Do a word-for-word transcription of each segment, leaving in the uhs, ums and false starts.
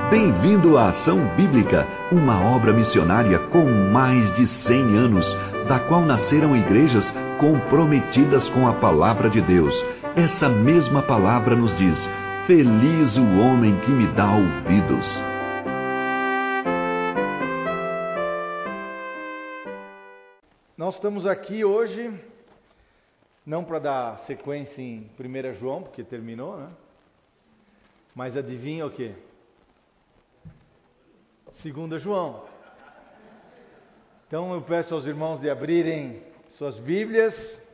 Bem-vindo à Ação Bíblica, uma obra missionária com mais de cem anos, da qual nasceram igrejas comprometidas com a Palavra de Deus. Essa mesma palavra nos diz: feliz o homem que me dá ouvidos. Nós estamos aqui hoje, não para dar sequência em primeira João, porque terminou, né? Mas adivinha o quê? segunda João. Então eu peço aos irmãos de abrirem suas Bíblias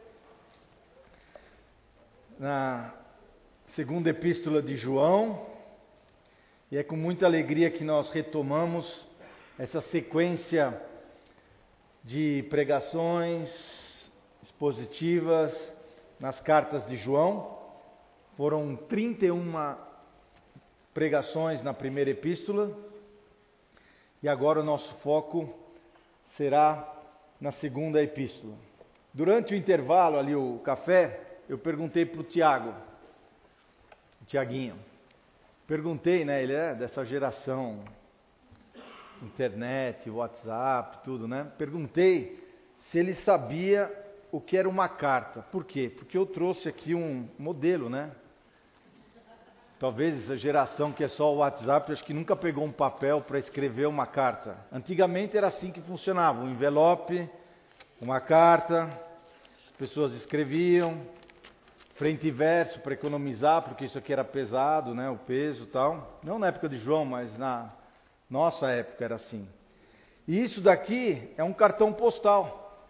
na segunda epístola de João, e é com muita alegria que nós retomamos essa sequência de pregações expositivas nas cartas de João. Foram trinta e uma pregações na primeira epístola, e agora o nosso foco será na segunda epístola. Durante o intervalo ali, o café, eu perguntei para o Tiago, o Tiaguinho, perguntei, né, ele é dessa geração, internet, WhatsApp, tudo, né, perguntei se ele sabia o que era uma carta. Por quê? Porque eu trouxe aqui um modelo, né? Talvez essa geração que é só o WhatsApp, acho que nunca pegou um papel para escrever uma carta. Antigamente era assim que funcionava, um envelope, uma carta, as pessoas escreviam, frente e verso para economizar, porque isso aqui era pesado, né, o peso e tal. Não na época de João, mas na nossa época era assim. E isso daqui é um cartão postal.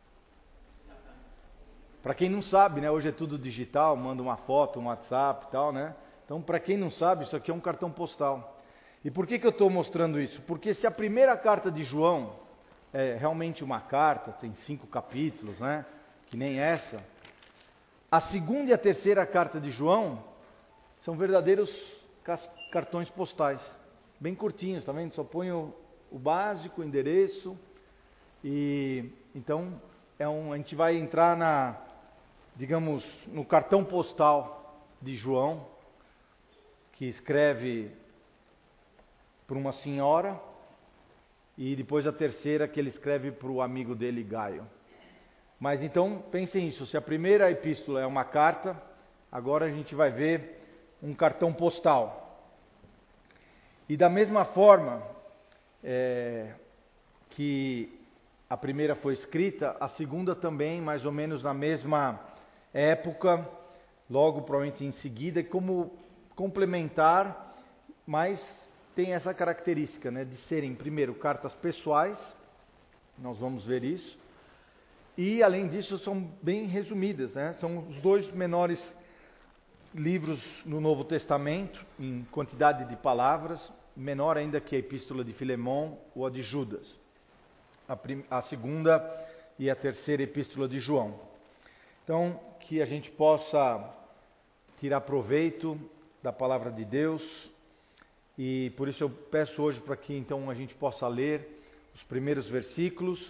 Para quem não sabe, né, hoje é tudo digital, manda uma foto, um WhatsApp e tal, né? Então, para quem não sabe, isso aqui é um cartão postal. E por que que eu estou mostrando isso? Porque se a primeira carta de João é realmente uma carta, tem cinco capítulos, né? Que nem essa. A segunda e a terceira carta de João são verdadeiros cartões postais. Bem curtinhos, tá vendo? Só põe o, o básico, o endereço. E então, é um, a gente vai entrar na, digamos, no cartão postal de João, que escreve para uma senhora, e depois a terceira que ele escreve para o amigo dele, Gaio. Mas então, pensem isso, se a primeira epístola é uma carta, agora a gente vai ver um cartão postal. E da mesma forma é, que a primeira foi escrita, a segunda também, mais ou menos na mesma época, logo provavelmente em seguida, como complementar, mas tem essa característica, né, de serem, primeiro, cartas pessoais, nós vamos ver isso, e além disso são bem resumidas, né, são os dois menores livros no Novo Testamento, em quantidade de palavras, menor ainda que a Epístola de Filemão ou a de Judas, a, prim- a segunda e a terceira Epístola de João. Então, que a gente possa tirar proveito da palavra de Deus, e por isso eu peço hoje para que então a gente possa ler os primeiros versículos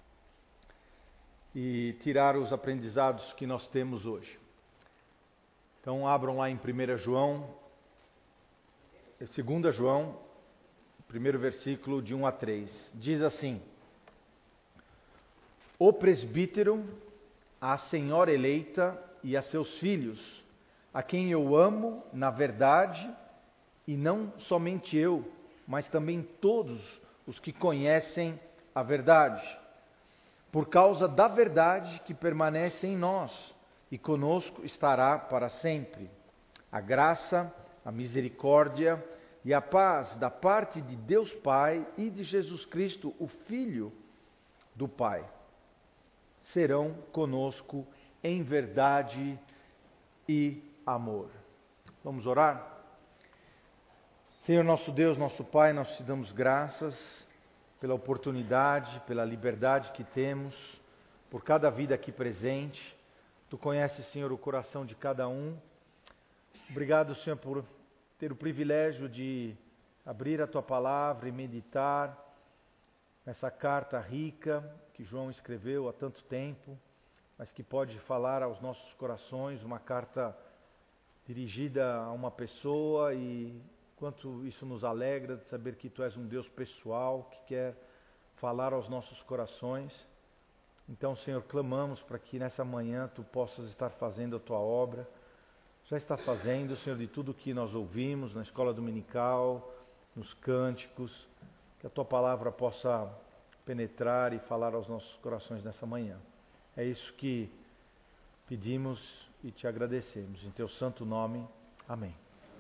e tirar os aprendizados que nós temos hoje. Então abram lá em primeira João, segunda João, primeiro versículo de um a três. Diz assim: O presbítero, a senhora eleita e a seus filhos, a quem eu amo na verdade, e não somente eu, mas também todos os que conhecem a verdade, por causa da verdade que permanece em nós e conosco estará para sempre. A graça, a misericórdia e a paz da parte de Deus Pai e de Jesus Cristo, o Filho do Pai, serão conosco em verdade e amor. Vamos orar? Senhor nosso Deus, nosso Pai, nós te damos graças pela oportunidade, pela liberdade que temos, por cada vida aqui presente. Tu conheces, Senhor, o coração de cada um. Obrigado, Senhor, por ter o privilégio de abrir a Tua palavra e meditar nessa carta rica que João escreveu há tanto tempo, mas que pode falar aos nossos corações, uma carta dirigida a uma pessoa e quanto isso nos alegra de saber que Tu és um Deus pessoal, que quer falar aos nossos corações. Então, Senhor, clamamos para que nessa manhã Tu possas estar fazendo a Tua obra. Já está fazendo, Senhor, de tudo que nós ouvimos na escola dominical, nos cânticos, que a Tua palavra possa penetrar e falar aos nossos corações nessa manhã. É isso que pedimos e Te agradecemos. Em Teu santo nome, amém.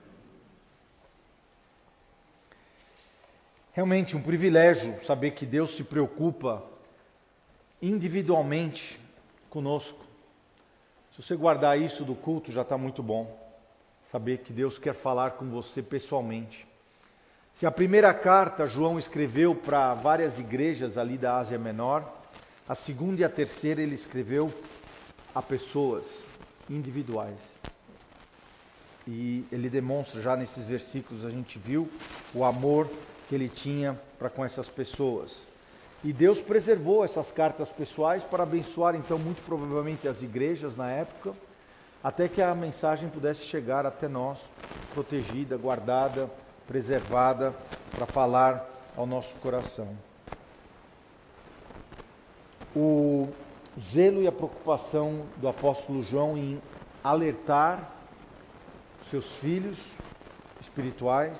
Realmente um privilégio saber que Deus se preocupa individualmente conosco. Se você guardar isso do culto, já está muito bom. Saber que Deus quer falar com você pessoalmente. Se a primeira carta João escreveu para várias igrejas ali da Ásia Menor, a segunda e a terceira ele escreveu a pessoas individuais. E ele demonstra já nesses versículos, a gente viu o amor que ele tinha para com essas pessoas. E Deus preservou essas cartas pessoais para abençoar então muito provavelmente as igrejas na época, até que a mensagem pudesse chegar até nós, protegida, guardada, preservada, para falar ao nosso coração. O zelo e a preocupação do apóstolo João em alertar seus filhos espirituais,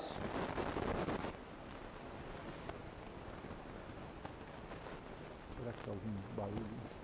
será que está algum barulho?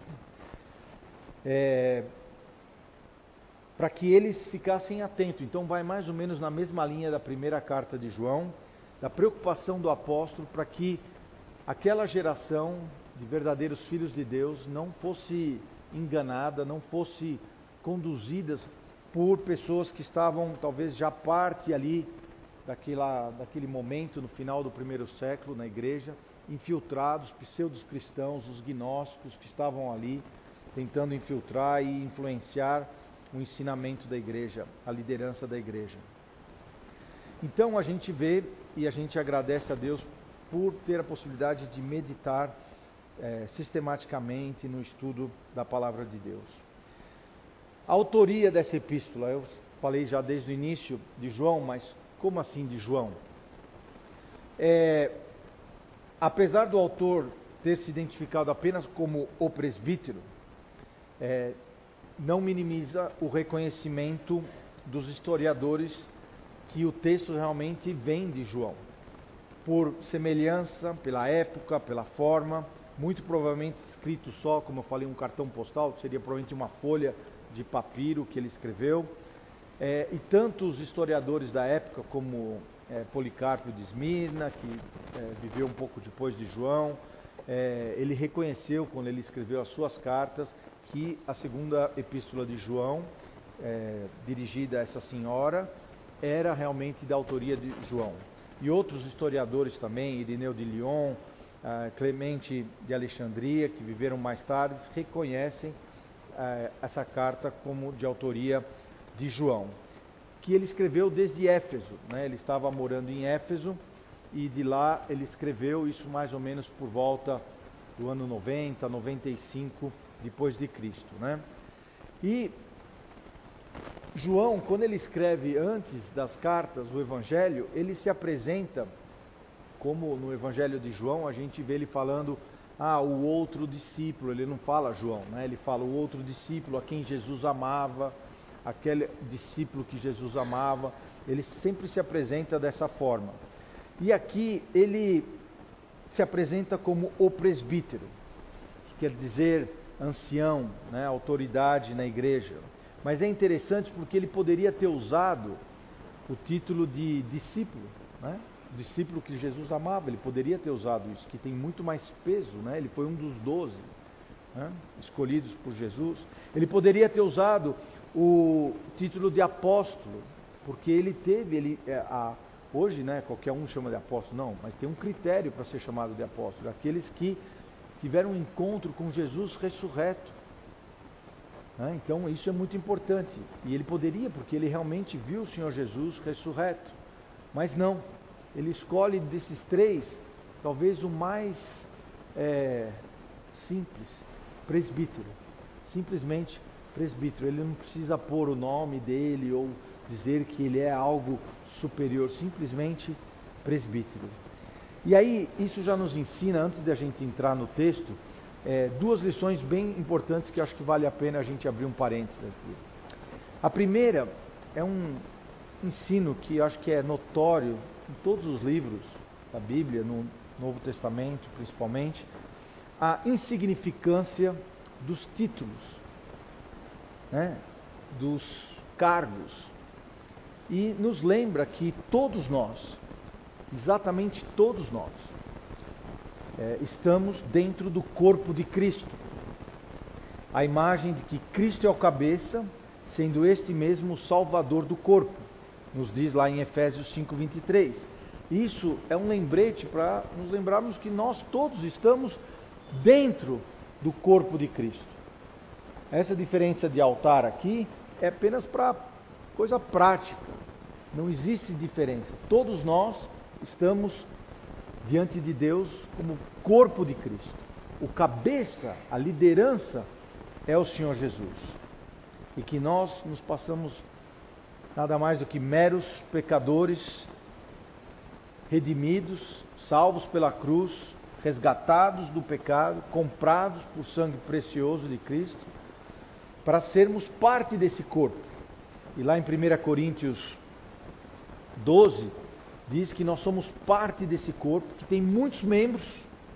É, para que eles ficassem atentos. Então vai mais ou menos na mesma linha da primeira carta de João, da preocupação do apóstolo para que aquela geração de verdadeiros filhos de Deus não fosse enganada, não fosse conduzida por pessoas que estavam talvez já parte ali daquela, daquele momento no final do primeiro século na igreja, infiltrados, pseudos cristãos, os gnósticos que estavam ali tentando infiltrar e influenciar o ensinamento da igreja, a liderança da igreja. Então a gente vê e a gente agradece a Deus por ter a possibilidade de meditar é, sistematicamente no estudo da palavra de Deus. A autoria dessa epístola, eu falei já desde o início de João, mas como assim de João? É, apesar do autor ter se identificado apenas como o presbítero, é, não minimiza o reconhecimento dos historiadores que o texto realmente vem de João. Por semelhança, pela época, pela forma, muito provavelmente escrito só, como eu falei, um cartão postal, seria provavelmente uma folha de papiro que ele escreveu. É, e tantos historiadores da época, como é, Policarpo de Esmirna, que é, viveu um pouco depois de João, é, ele reconheceu, quando ele escreveu as suas cartas, que a segunda epístola de João, é, dirigida a essa senhora, era realmente da autoria de João. E outros historiadores também, Irineu de Lyon, uh, Clemente de Alexandria, que viveram mais tarde, reconhecem uh, essa carta como de autoria de João, que ele escreveu desde Éfeso, né? Ele estava morando em Éfeso e de lá ele escreveu isso mais ou menos por volta do ano noventa, noventa e cinco depois de Cristo, né? E João, quando ele escreve antes das cartas o Evangelho, ele se apresenta, como no Evangelho de João, a gente vê ele falando, ah, o outro discípulo, ele não fala João, né? Ele fala o outro discípulo a quem Jesus amava, aquele discípulo que Jesus amava, ele sempre se apresenta dessa forma. E aqui ele se apresenta como o presbítero, que quer dizer ancião, né? Autoridade na igreja. Mas é interessante porque ele poderia ter usado o título de discípulo, né? Discípulo que Jesus amava, ele poderia ter usado isso, que tem muito mais peso, né? Ele foi um dos doze, né? Escolhidos por Jesus. Ele poderia ter usado o título de apóstolo, porque ele teve, ele, é, a, hoje, né, qualquer um chama de apóstolo, não, mas tem um critério para ser chamado de apóstolo, aqueles que tiveram um encontro com Jesus ressurreto. Então isso é muito importante, e ele poderia, porque ele realmente viu o Senhor Jesus ressurreto, mas não, ele escolhe desses três, talvez o mais é, simples, presbítero, simplesmente presbítero. Ele não precisa pôr o nome dele ou dizer que ele é algo superior, simplesmente presbítero. E aí, isso já nos ensina, antes de a gente entrar no texto, é, duas lições bem importantes que acho que vale a pena a gente abrir um parênteses aqui. A primeira é um ensino que eu acho que é notório em todos os livros da Bíblia, no Novo Testamento principalmente, a insignificância dos títulos, né, dos cargos. E nos lembra que todos nós, exatamente todos nós, é, estamos dentro do corpo de Cristo. A imagem de que Cristo é o cabeça, sendo este mesmo o Salvador do corpo, nos diz lá em Efésios cinco, vinte e três. Isso é um lembrete para nos lembrarmos que nós todos estamos dentro do corpo de Cristo. Essa diferença de altar aqui é apenas para coisa prática. Não existe diferença. Todos nós estamos diante de Deus como corpo de Cristo. O cabeça, a liderança é o Senhor Jesus. E que nós nos passamos nada mais do que meros pecadores, redimidos, salvos pela cruz, resgatados do pecado, comprados por sangue precioso de Cristo, para sermos parte desse corpo. E lá em primeira Coríntios doze, diz que nós somos parte desse corpo, que tem muitos membros,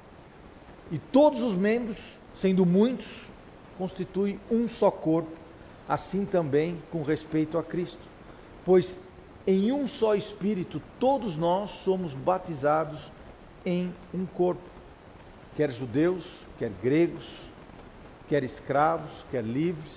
e todos os membros, sendo muitos, constituem um só corpo, assim também com respeito a Cristo. Pois em um só Espírito todos nós somos batizados em um corpo, quer judeus, quer gregos, quer escravos, quer livres,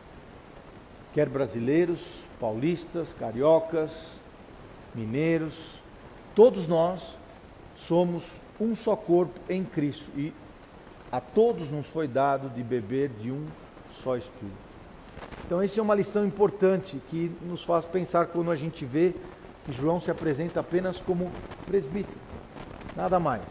quer brasileiros, paulistas, cariocas, mineiros, todos nós somos um só corpo em Cristo e a todos nos foi dado de beber de um só Espírito. Então essa é uma lição importante que nos faz pensar quando a gente vê que João se apresenta apenas como presbítero, nada mais.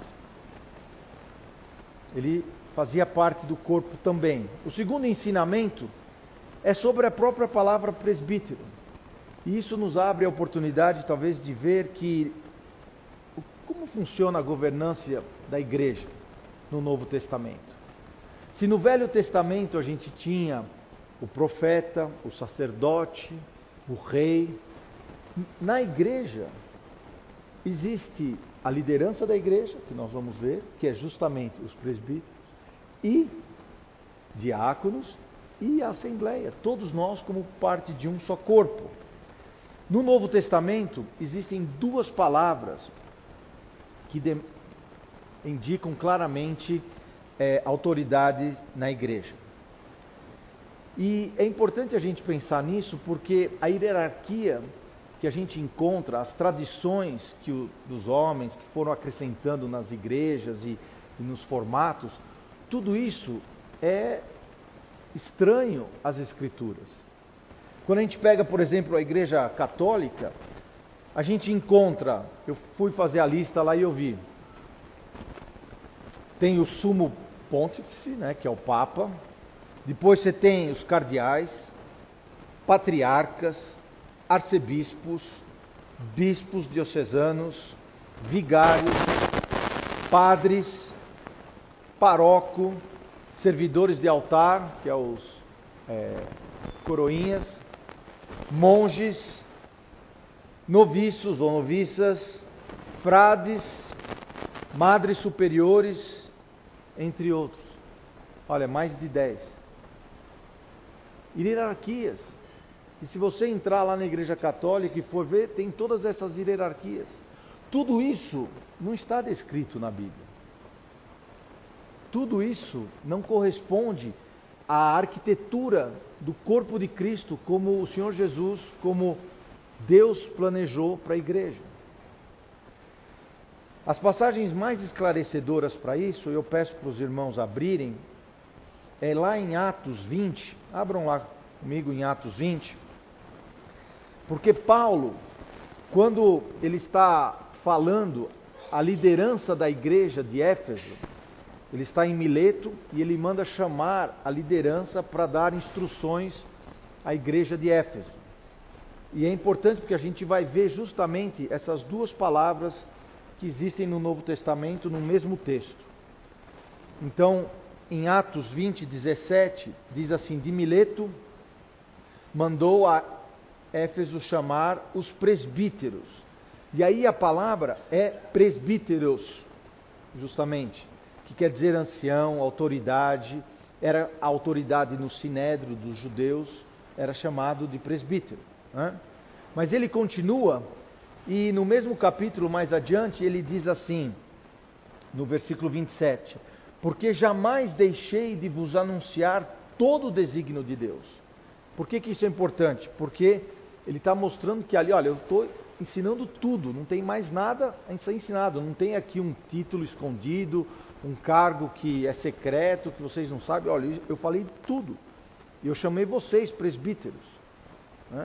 Ele fazia parte do corpo também. O segundo ensinamento é sobre a própria palavra presbítero. E isso nos abre a oportunidade, talvez, de ver que como funciona a governança da igreja no Novo Testamento. Se no Velho Testamento a gente tinha o profeta, o sacerdote, o rei, na igreja existe a liderança da igreja, que nós vamos ver, que é justamente os presbíteros, e diáconos, e a assembleia, todos nós como parte de um só corpo. No Novo Testamento existem duas palavras que de, indicam claramente é, autoridade na igreja. E é importante a gente pensar nisso porque a hierarquia que a gente encontra, as tradições que o, dos homens que foram acrescentando nas igrejas e, e nos formatos, tudo isso é estranho às Escrituras. Quando a gente pega, por exemplo, a Igreja Católica, a gente encontra, eu fui fazer a lista lá e eu vi, tem o Sumo Pontífice, né, que é o Papa, depois você tem os cardeais, patriarcas, arcebispos, bispos diocesanos, vigários, padres, paróquio, servidores de altar, que é os é, coroinhas, monges, noviços ou noviças, frades, madres superiores, entre outros. Olha, mais de dez. Hierarquias. E se você entrar lá na Igreja Católica e for ver, tem todas essas hierarquias. Tudo isso não está descrito na Bíblia. Tudo isso não corresponde à arquitetura do corpo de Cristo, como o Senhor Jesus, como Deus planejou para a igreja. As passagens mais esclarecedoras para isso, eu peço para os irmãos abrirem, é lá em Atos vinte, abram lá comigo em Atos vinte, porque Paulo, quando ele está falando a liderança da igreja de Éfeso, ele está em Mileto e ele manda chamar a liderança para dar instruções à igreja de Éfeso. E é importante porque a gente vai ver justamente essas duas palavras que existem no Novo Testamento no mesmo texto. Então, em Atos vinte, dezessete, diz assim: de Mileto mandou a Éfeso chamar os presbíteros. E aí a palavra é presbíteros, justamente, que quer dizer ancião, autoridade. Era a autoridade no sinédrio dos judeus, era chamado de presbítero, né? Mas ele continua, e no mesmo capítulo mais adiante, ele diz assim, no versículo vinte e sete: porque jamais deixei de vos anunciar todo o desígnio de Deus. Por que que isso é importante? Porque ele está mostrando que ali, olha, eu estou ensinando tudo, não tem mais nada a ser ensinado, não tem aqui um título escondido, um cargo que é secreto, que vocês não sabem. Olha, eu falei tudo, e eu chamei vocês presbíteros, né?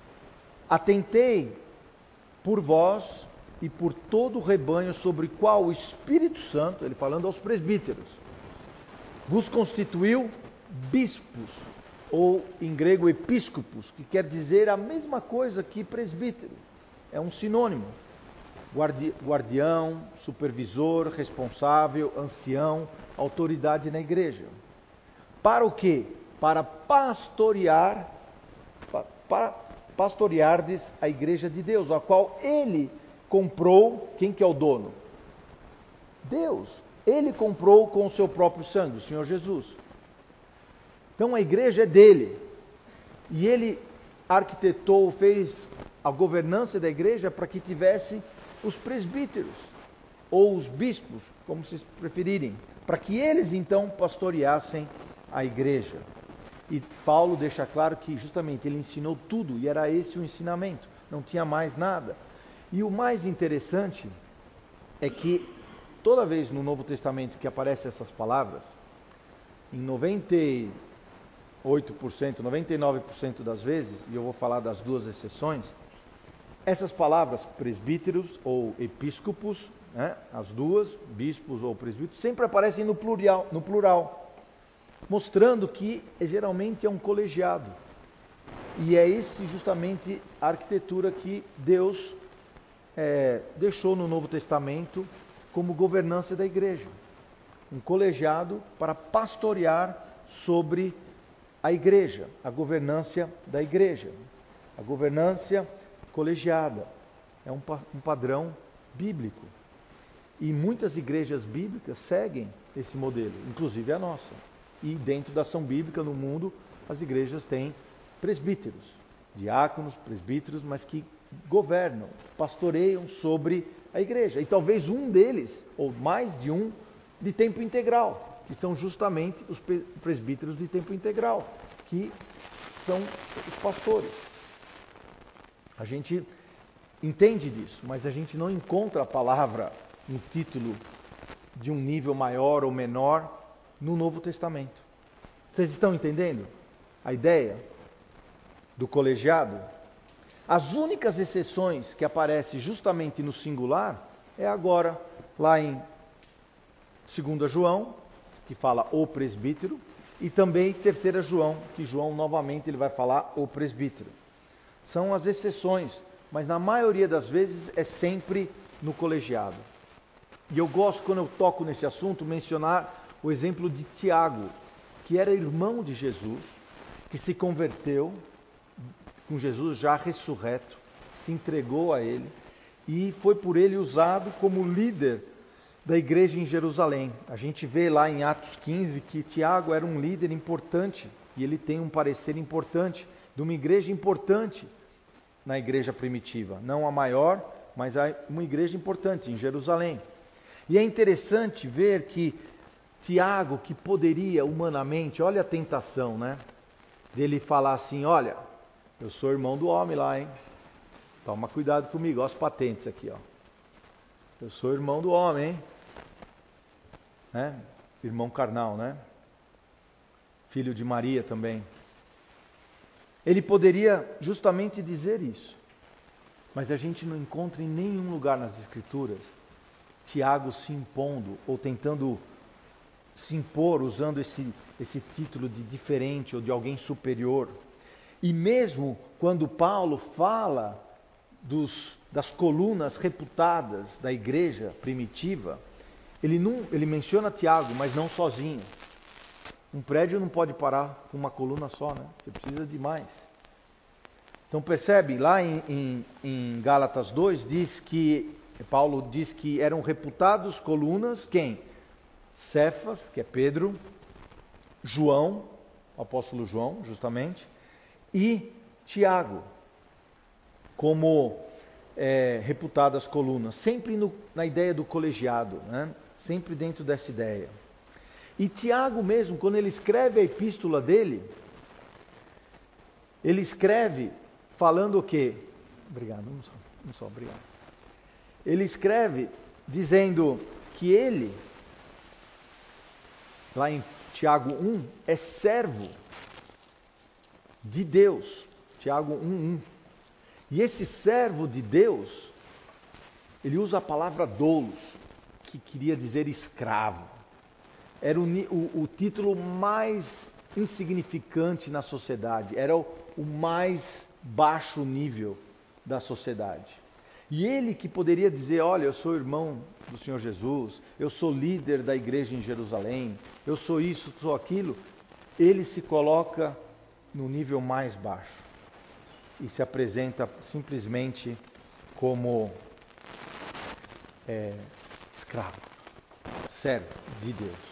Atentei por vós e por todo o rebanho sobre o qual o Espírito Santo, ele falando aos presbíteros, vos constituiu bispos, ou em grego episcopos, que quer dizer a mesma coisa que presbítero, é um sinônimo. Guardi, guardião, supervisor, responsável, ancião, autoridade na igreja. Para o quê? Para pastorear, para pastoreardes a igreja de Deus, a qual ele comprou. Quem que é o dono? Deus. Ele comprou com o seu próprio sangue, o Senhor Jesus. Então a igreja é dele. E ele arquitetou, fez a governança da igreja para que tivesse os presbíteros, ou os bispos, como vocês preferirem, para que eles então pastoreassem a igreja. E Paulo deixa claro que justamente ele ensinou tudo, e era esse o ensinamento, não tinha mais nada. E o mais interessante é que toda vez no Novo Testamento que aparecem essas palavras, em noventa e oito por cento, noventa e nove por cento das vezes, e eu vou falar das duas exceções, essas palavras, presbíteros ou episcopos, né, as duas, bispos ou presbíteros, sempre aparecem no plural, no plural, mostrando que geralmente é um colegiado. E é esse justamente a arquitetura que Deus é, deixou no Novo Testamento como governança da igreja. Um colegiado para pastorear sobre a igreja, a governança da igreja. A governança colegiada é um, um padrão bíblico. E muitas igrejas bíblicas seguem esse modelo, inclusive a nossa. E dentro da ação bíblica no mundo, as igrejas têm presbíteros, diáconos, presbíteros, mas que governam, pastoreiam sobre a igreja. E talvez um deles, ou mais de um, de tempo integral, que são justamente os presbíteros de tempo integral, que são os pastores. A gente entende disso, mas a gente não encontra a palavra, um título de um nível maior ou menor no Novo Testamento. Vocês estão entendendo a ideia do colegiado? As únicas exceções que aparecem justamente no singular é agora, lá em dois João, que fala o presbítero, e também terceira João, que João novamente ele vai falar o presbítero. São as exceções, mas na maioria das vezes é sempre no colegiado. E eu gosto, quando eu toco nesse assunto, mencionar o exemplo de Tiago, que era irmão de Jesus, que se converteu com Jesus já ressurreto, se entregou a ele e foi por ele usado como líder da igreja em Jerusalém. A gente vê lá em Atos quinze que Tiago era um líder importante e ele tem um parecer importante de uma igreja importante na igreja primitiva, não a maior, mas uma igreja importante em Jerusalém. E é interessante ver que Tiago, que poderia humanamente, olha a tentação, né? Dele falar assim, olha, eu sou irmão do homem lá, hein? Toma cuidado comigo, olha as patentes aqui, ó. Eu sou irmão do homem, hein? Né? Irmão carnal, né? Filho de Maria também. Ele poderia justamente dizer isso, mas a gente não encontra em nenhum lugar nas Escrituras Tiago se impondo ou tentando se impor usando esse, esse título de diferente ou de alguém superior. E mesmo quando Paulo fala dos, das colunas reputadas da igreja primitiva, ele, não, ele menciona Tiago, mas não sozinho. Um prédio não pode parar com uma coluna só, né? Você precisa de mais. Então percebe, lá em, em, em Gálatas dois, diz que, Paulo diz que eram reputados colunas, quem? Cefas, que é Pedro, João, o apóstolo João, justamente, e Tiago, como é, reputadas colunas, sempre no, na ideia do colegiado, né? Sempre dentro dessa ideia. E Tiago mesmo, quando ele escreve a epístola dele, ele escreve falando o quê? Obrigado, não só, não só, obrigado. Ele escreve dizendo que ele, lá em Tiago um, é servo de Deus. Tiago um, um. E esse servo de Deus, ele usa a palavra doulos, que queria dizer escravo. Era o, o, o título mais insignificante na sociedade, era o, o mais baixo nível da sociedade. E ele que poderia dizer, olha, eu sou irmão do Senhor Jesus, eu sou líder da igreja em Jerusalém, eu sou isso, sou aquilo, ele se coloca no nível mais baixo e se apresenta simplesmente como é, escravo, servo de Deus.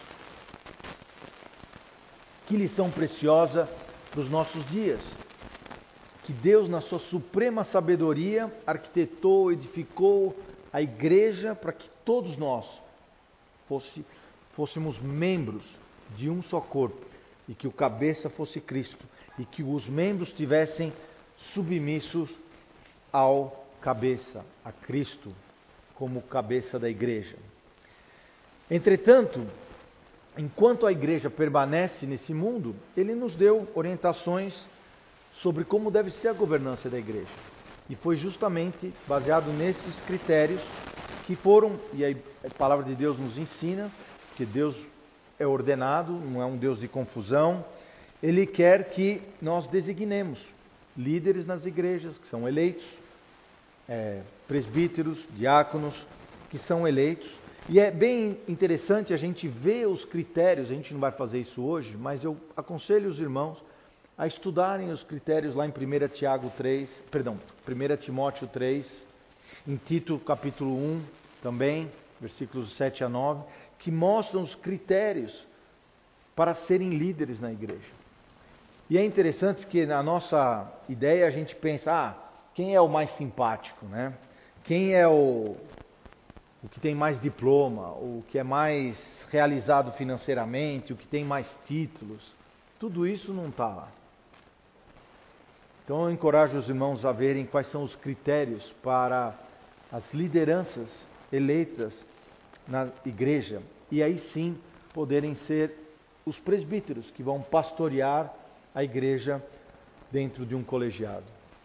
Que lição preciosa para os nossos dias. Que Deus, na sua suprema sabedoria, arquitetou, edificou a igreja para que todos nós fosse, fôssemos membros de um só corpo e que o cabeça fosse Cristo e que os membros tivessem submissos ao cabeça, a Cristo, como cabeça da igreja. Entretanto, enquanto a igreja permanece nesse mundo, ele nos deu orientações sobre como deve ser a governança da igreja. E foi justamente baseado nesses critérios que foram, e a palavra de Deus nos ensina, que Deus é ordenado, não é um Deus de confusão. Ele quer que nós designemos líderes nas igrejas, que são eleitos, é, presbíteros, diáconos, que são eleitos. E é bem interessante a gente ver os critérios, a gente não vai fazer isso hoje, mas eu aconselho os irmãos a estudarem os critérios lá em primeira Tiago três, perdão, primeira Timóteo três, em Tito capítulo um também, versículos sete a nove, que mostram os critérios para serem líderes na igreja. E é interessante porque na nossa ideia a gente pensa, ah, quem é o mais simpático, né? Quem é o, o que tem mais diploma, o que é mais realizado financeiramente, o que tem mais títulos, tudo isso não está lá. Então eu encorajo os irmãos a verem quais são os critérios para as lideranças eleitas na igreja e aí sim poderem ser os presbíteros que vão pastorear a igreja dentro de um colegiado.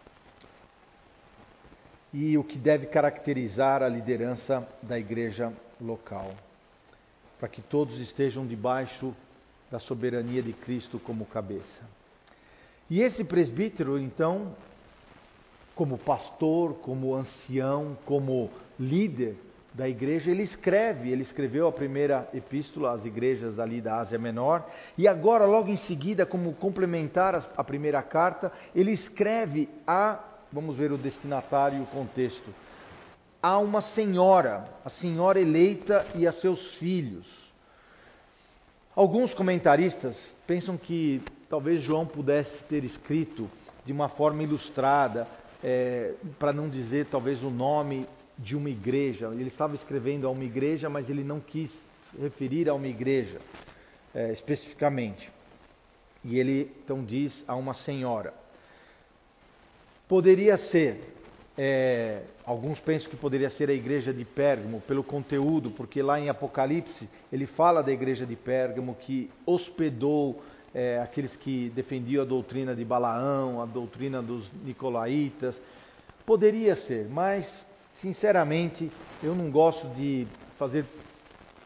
E o que deve caracterizar a liderança da igreja local, para que todos estejam debaixo da soberania de Cristo como cabeça. E esse presbítero, então, como pastor, como ancião, como líder da igreja, ele escreve, ele escreveu a primeira epístola às igrejas ali da Ásia Menor, e agora, logo em seguida, como complementar a primeira carta, ele escreve a, vamos ver o destinatário e o contexto, a uma senhora, a senhora eleita e a seus filhos. Alguns comentaristas pensam que talvez João pudesse ter escrito de uma forma ilustrada, é, para não dizer talvez o nome de uma igreja. Ele estava escrevendo a uma igreja, mas ele não quis se referir a uma igreja é, especificamente. E ele então diz a uma senhora. Poderia ser, é, alguns pensam que poderia ser a igreja de Pérgamo, pelo conteúdo, porque lá em Apocalipse ele fala da igreja de Pérgamo que hospedou é, aqueles que defendiam a doutrina de Balaão, a doutrina dos nicolaítas. Poderia ser, mas sinceramente eu não gosto de fazer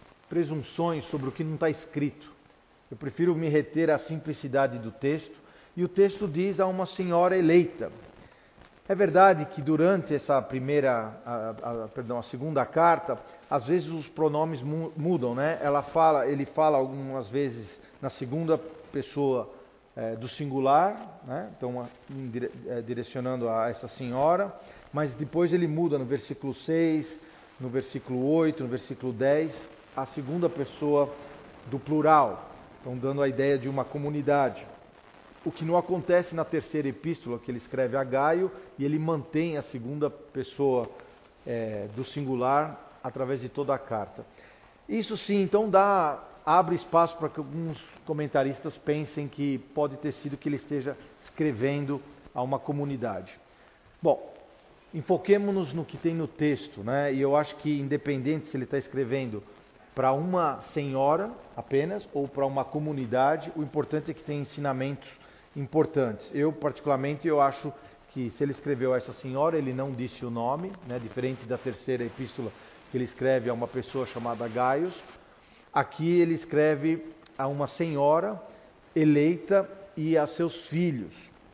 presunções sobre o que não está escrito. Eu prefiro me reter à simplicidade do texto e o texto diz a uma senhora eleita. É verdade que durante essa primeira, a, a, perdão, a segunda carta, às vezes os pronomes mu mudam, né? Ela fala, ele fala algumas vezes na segunda pessoa é, do singular, né? Então é, direcionando a essa senhora, mas depois ele muda no versículo seis, no versículo oito, no versículo dez, a segunda pessoa do plural, então dando a ideia de uma comunidade. O que não acontece na terceira epístola, que ele escreve a Gaio, e ele mantém a segunda pessoa é, do singular através de toda a carta. Isso sim, então dá, abre espaço para que alguns comentaristas pensem que pode ter sido que ele esteja escrevendo a uma comunidade. Bom, enfoquemos-nos no que tem no texto, né? E eu acho que independente se ele está escrevendo para uma senhora apenas ou para uma comunidade, o importante é que tem ensinamentos importantes. Eu, particularmente, eu acho que se ele escreveu a essa senhora, ele não disse o nome, né? Diferente da terceira epístola que ele escreve a uma pessoa chamada Gaius. Aqui ele escreve a uma senhora eleita e a seus filhos.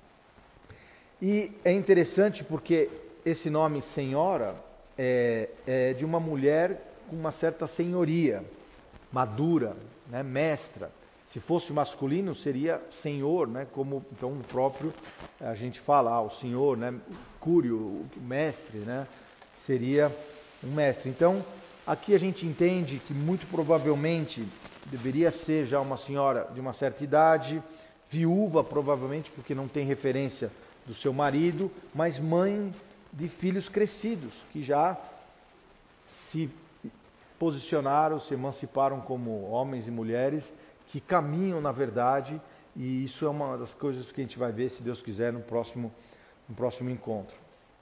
E é interessante porque esse nome senhora é, é de uma mulher com uma certa senhoria, madura, né? Mestra. Se fosse masculino, seria senhor, né? Como então o próprio, a gente fala, ah, o senhor, né? Cúrio, o mestre, né? Seria um mestre. Então, aqui a gente entende que muito provavelmente deveria ser já uma senhora de uma certa idade, viúva provavelmente, porque não tem referência do seu marido, mas mãe de filhos crescidos, que já se posicionaram, se emanciparam como homens e mulheres, que caminham na verdade, e isso é uma das coisas que a gente vai ver, se Deus quiser, no próximo, no próximo encontro.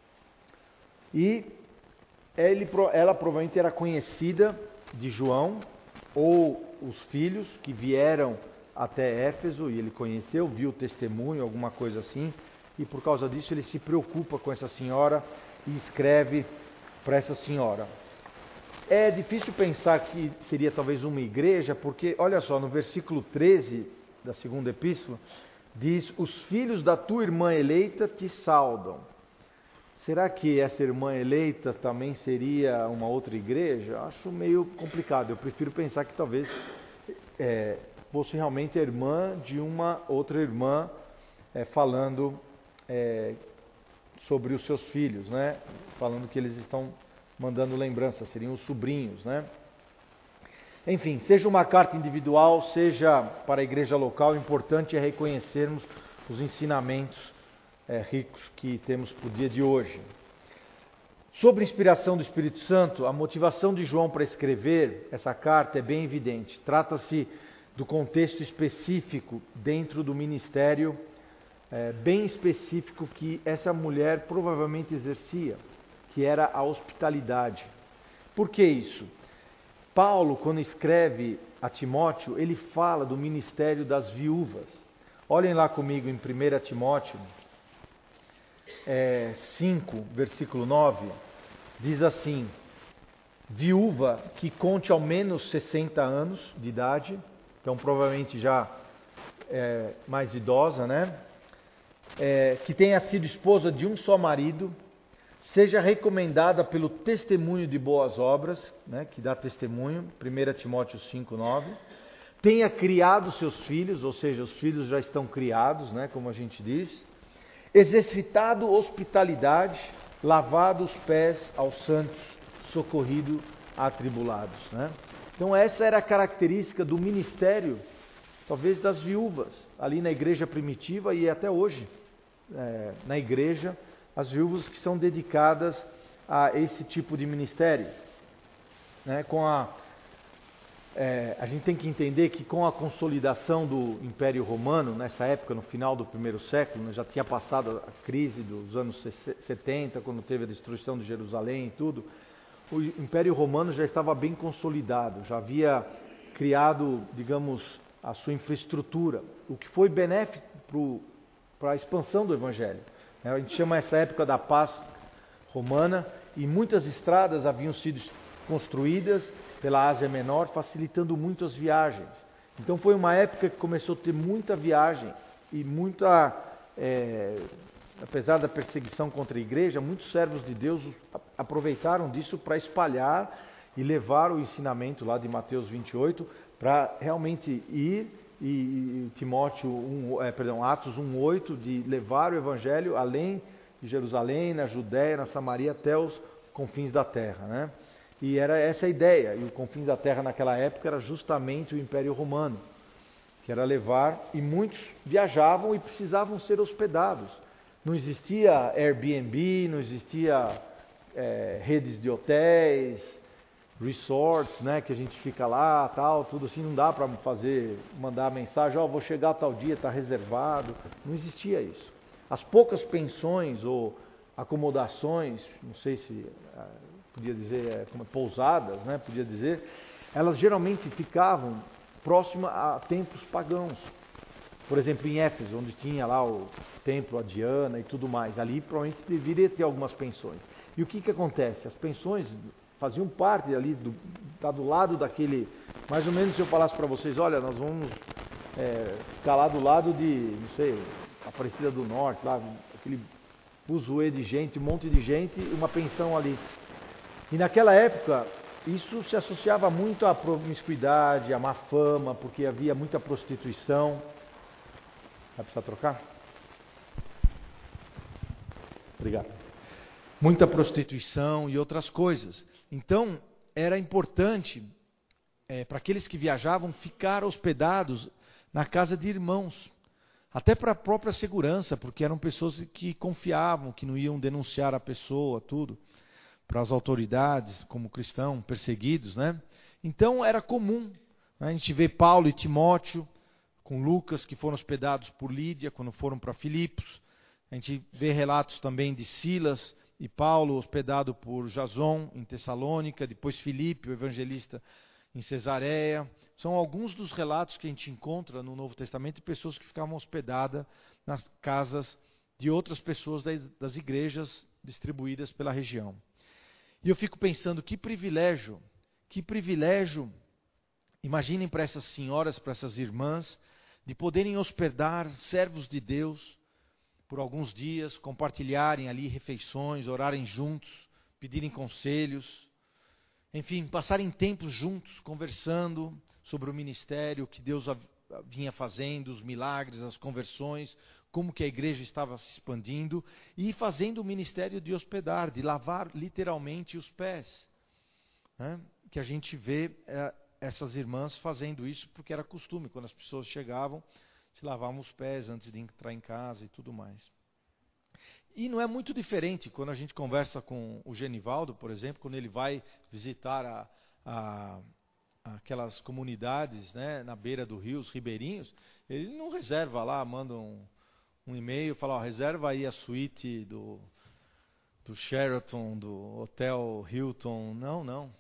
E ele, ela provavelmente era conhecida de João, ou os filhos que vieram até Éfeso, e ele conheceu, viu o testemunho, alguma coisa assim, e por causa disso ele se preocupa com essa senhora e escreve para essa senhora. É difícil pensar que seria talvez uma igreja, porque, olha só, no versículo treze da segunda epístola, diz: os filhos da tua irmã eleita te saudam. Será que essa irmã eleita também seria uma outra igreja? Acho meio complicado. Eu prefiro pensar que talvez é, fosse realmente a irmã de uma outra irmã é, falando é, sobre os seus filhos, né? Falando que eles estão mandando lembrança, seriam os sobrinhos, né? Enfim, seja uma carta individual, seja para a igreja local, o importante é reconhecermos os ensinamentos é, ricos que temos para o dia de hoje. Sobre a inspiração do Espírito Santo, a motivação de João para escrever essa carta é bem evidente. Trata-se do contexto específico dentro do ministério, é, bem específico que essa mulher provavelmente exercia, que era a hospitalidade. Por que isso? Paulo, quando escreve a Timóteo, ele fala do ministério das viúvas. Olhem lá comigo em primeira Timóteo é, cinco, versículo nove, diz assim: viúva que conte ao menos sessenta anos de idade, então provavelmente já é, mais idosa, né? É, que tenha sido esposa de um só marido, seja recomendada pelo testemunho de boas obras, né, que dá testemunho, primeira Timóteo cinco, nove, tenha criado seus filhos, ou seja, os filhos já estão criados, né, como a gente diz, exercitado hospitalidade, lavado os pés aos santos, socorrido a atribulados. Né? Então essa era a característica do ministério, talvez das viúvas, ali na igreja primitiva e até hoje, é, na igreja, as viúvas que são dedicadas a esse tipo de ministério. Né? Com a, é, a gente tem que entender que com a consolidação do Império Romano, nessa época, no final do primeiro século, né, já tinha passado a crise dos anos setenta, quando teve a destruição de Jerusalém e tudo, o Império Romano já estava bem consolidado, já havia criado, digamos, a sua infraestrutura, o que foi benéfico para a expansão do Evangelho. A gente chama essa época da paz romana, e muitas estradas haviam sido construídas pela Ásia Menor, facilitando muito as viagens. Então foi uma época que começou a ter muita viagem e muita, é, apesar da perseguição contra a igreja, muitos servos de Deus aproveitaram disso para espalhar e levar o ensinamento lá de Mateus vinte e oito para realmente ir, e, e Timóteo um, é, perdão, Atos um, oito, de levar o evangelho além de Jerusalém, na Judéia, na Samaria, até os confins da terra, né? E era essa a ideia, e o confins da terra naquela época era justamente o Império Romano, que era levar, e muitos viajavam e precisavam ser hospedados. Não existia Airbnb, não existia é, redes de hotéis, resorts, né, que a gente fica lá, tal, tudo assim, não dá para fazer, mandar mensagem, ó, oh, vou chegar tal dia, está reservado. Não existia isso. As poucas pensões ou acomodações, não sei se ah, podia dizer, é, como pousadas, né, podia dizer, elas geralmente ficavam próximas a templos pagãos. Por exemplo, em Éfeso, onde tinha lá o templo a Diana e tudo mais, ali provavelmente deveria ter algumas pensões. E o que que acontece? As pensões faziam parte ali, do, tá do lado daquele, mais ou menos se eu falasse para vocês, olha, nós vamos é, ficar lá do lado de, não sei, Aparecida do Norte, lá, aquele fuzuê de gente, um monte de gente, uma pensão ali. E naquela época, isso se associava muito à promiscuidade, à má fama, porque havia muita prostituição. Vai precisar trocar? Obrigado. Muita prostituição e outras coisas. Então, era importante, é, para aqueles que viajavam, ficar hospedados na casa de irmãos. Até para a própria segurança, porque eram pessoas que confiavam, que não iam denunciar a pessoa, tudo, para as autoridades, como cristãos, perseguidos, né? Então, era comum, né? A gente vê Paulo e Timóteo, com Lucas, que foram hospedados por Lídia, quando foram para Filipos. A gente vê relatos também de Silas e Paulo, hospedado por Jason, em Tessalônica, depois Filipe, o evangelista, em Cesareia. São alguns dos relatos que a gente encontra no Novo Testamento de pessoas que ficavam hospedadas nas casas de outras pessoas das igrejas distribuídas pela região. E eu fico pensando, que privilégio, que privilégio, imaginem para essas senhoras, para essas irmãs, de poderem hospedar servos de Deus por alguns dias, compartilharem ali refeições, orarem juntos, pedirem conselhos, enfim, passarem tempos juntos, conversando sobre o ministério que Deus vinha fazendo, os milagres, as conversões, como que a igreja estava se expandindo, e fazendo o ministério de hospedar, de lavar literalmente os pés, né? Que a gente vê é, essas irmãs fazendo isso porque era costume, quando as pessoas chegavam, se lavavam os pés antes de entrar em casa e tudo mais. E não é muito diferente quando a gente conversa com o Genivaldo, por exemplo, quando ele vai visitar a, a, aquelas comunidades, né, na beira do rio, os ribeirinhos, ele não reserva lá, manda um, um e-mail, fala, ó, reserva aí a suíte do, do Sheraton, do Hotel Hilton. Não, não.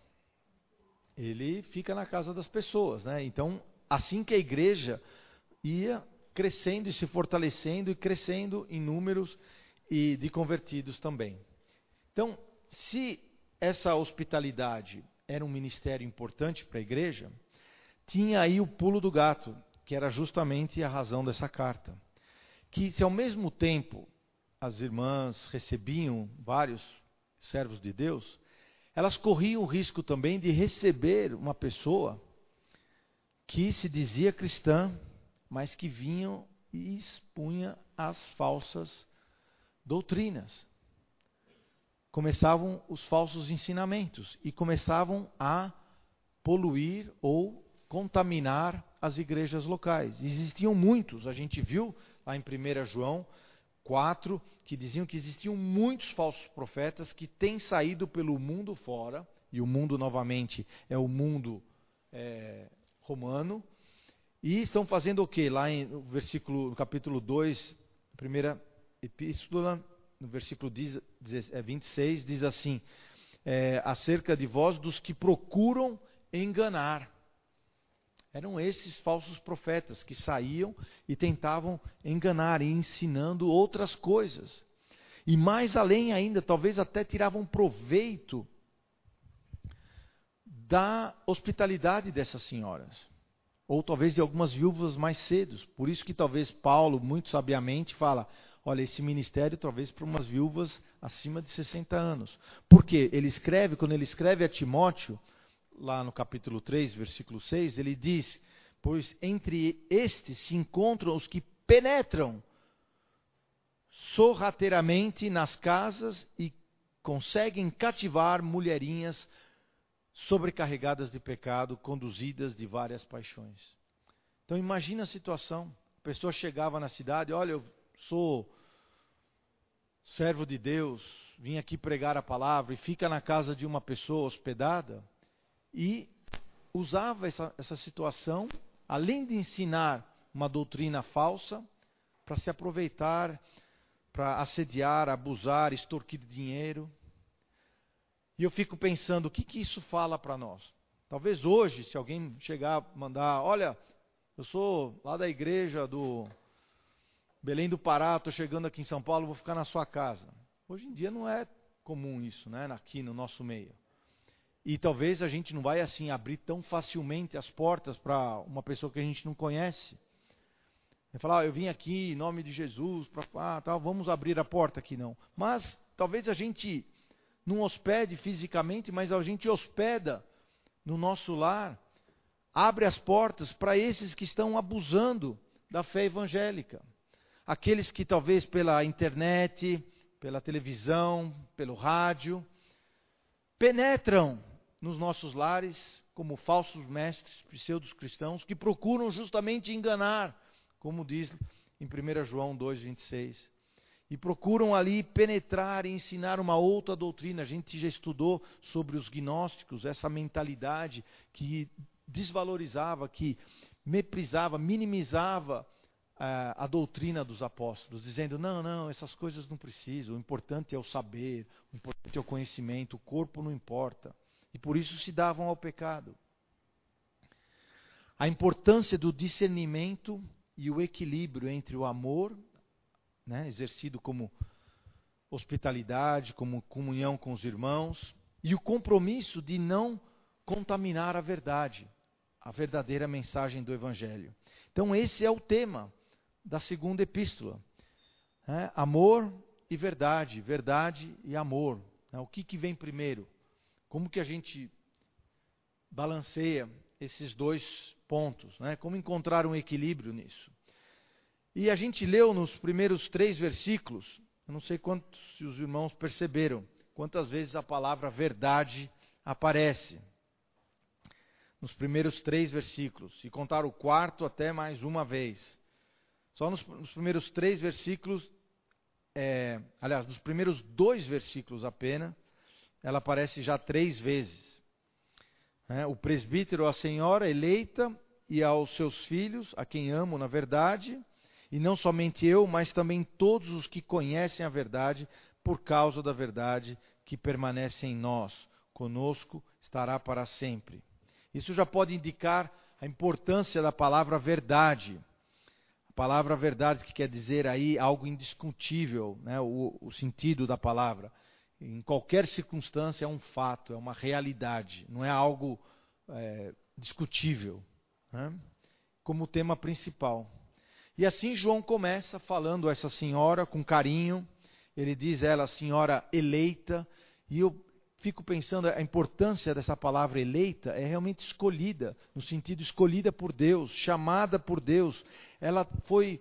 Ele fica na casa das pessoas, né? Então, assim que a igreja ia crescendo e se fortalecendo e crescendo em números e de convertidos também. Então, se essa hospitalidade era um ministério importante para a igreja, tinha aí o pulo do gato, que era justamente a razão dessa carta. Que se ao mesmo tempo as irmãs recebiam vários servos de Deus, elas corriam o risco também de receber uma pessoa que se dizia cristã, mas que vinham e expunha as falsas doutrinas. Começavam os falsos ensinamentos e começavam a poluir ou contaminar as igrejas locais. Existiam muitos, a gente viu lá em primeira João quatro, que diziam que existiam muitos falsos profetas que têm saído pelo mundo fora, e o mundo novamente é o mundo é, romano, e estão fazendo o que? Lá em, no, versículo, no capítulo dois, primeira epístola, no versículo vinte e seis, diz assim, é, acerca de vós dos que procuram enganar. Eram esses falsos profetas que saíam e tentavam enganar e ensinando outras coisas. E mais além ainda, talvez até tiravam proveito da hospitalidade dessas senhoras. ou talvez de algumas viúvas mais cedo. Por isso que talvez Paulo, muito sabiamente, fala, olha, esse ministério talvez para umas viúvas acima de sessenta anos. Porque ele escreve, quando ele escreve a Timóteo, lá no capítulo três, versículo seis, ele diz, pois entre estes se encontram os que penetram sorrateiramente nas casas e conseguem cativar mulherinhas sobrecarregadas de pecado, conduzidas de várias paixões. Então imagina a situação, a pessoa chegava na cidade, olha, eu sou servo de Deus, vim aqui pregar a palavra, e fica na casa de uma pessoa hospedada, e usava essa, essa situação, além de ensinar uma doutrina falsa, para se aproveitar, para assediar, abusar, extorquir dinheiro. E eu fico pensando, o que, que isso fala para nós? Talvez hoje, se alguém chegar, mandar, olha, eu sou lá da igreja do Belém do Pará, estou chegando aqui em São Paulo, vou ficar na sua casa. Hoje em dia não é comum isso, né, aqui no nosso meio. E talvez a gente não vai assim abrir tão facilmente as portas para uma pessoa que a gente não conhece. Vai falar, ah, eu vim aqui em nome de Jesus, pra, ah, tal, vamos abrir a porta aqui, não. Mas talvez a gente não hospede fisicamente, mas a gente hospeda no nosso lar, abre as portas para esses que estão abusando da fé evangélica. Aqueles que talvez pela internet, pela televisão, pelo rádio, penetram nos nossos lares como falsos mestres, pseudos cristãos, que procuram justamente enganar, como diz em primeira João dois, vinte e seis. E procuram ali penetrar e ensinar uma outra doutrina. A gente já estudou sobre os gnósticos, essa mentalidade que desvalorizava, que meprisava, minimizava uh, a doutrina dos apóstolos, dizendo, não, não, essas coisas não precisam, o importante é o saber, o importante é o conhecimento, o corpo não importa. E por isso se davam ao pecado. A importância do discernimento e o equilíbrio entre o amor, né, exercido como hospitalidade, como comunhão com os irmãos, e o compromisso de não contaminar a verdade, a verdadeira mensagem do Evangelho. Então esse é o tema da segunda epístola. Né, amor e verdade, verdade e amor. Né, o que, que vem primeiro? Como que a gente balanceia esses dois pontos? Né? Como encontrar um equilíbrio nisso? E a gente leu nos primeiros três versículos, eu não sei quantos se os irmãos perceberam, quantas vezes a palavra verdade aparece. Nos primeiros três versículos, se contar o quarto até mais uma vez. Só nos, nos primeiros três versículos, é, aliás, nos primeiros dois versículos apenas, ela aparece já três vezes. É, o presbítero, a senhora eleita, e aos seus filhos, a quem amo na verdade, e não somente eu, mas também todos os que conhecem a verdade, por causa da verdade que permanece em nós, conosco estará para sempre. Isso já pode indicar a importância da palavra verdade. A palavra verdade que quer dizer aí algo indiscutível, né, o, o sentido da palavra. Em qualquer circunstância é um fato, é uma realidade, não é algo é, discutível, né? Como tema principal. E assim João começa falando a essa senhora com carinho, ele diz ela, senhora eleita, e eu fico pensando a importância dessa palavra eleita, é realmente escolhida, no sentido escolhida por Deus, chamada por Deus. Ela foi